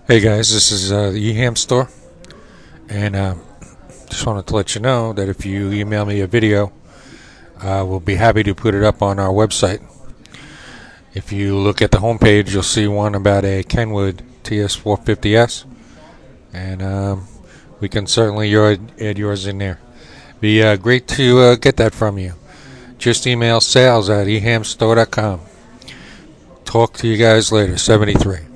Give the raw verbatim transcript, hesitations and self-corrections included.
Hey guys, this is uh, the eHam store, and uh, just wanted to let you know that if you email me a video, uh, we'll be happy to put it up on our website. If you look at the homepage, you'll see one about a Kenwood T S four fifty S, and um, we can certainly your, add yours in there. Be uh, great to uh, get that from you. Just email sales at ehamstore dot com. Talk to you guys later. seventy-three.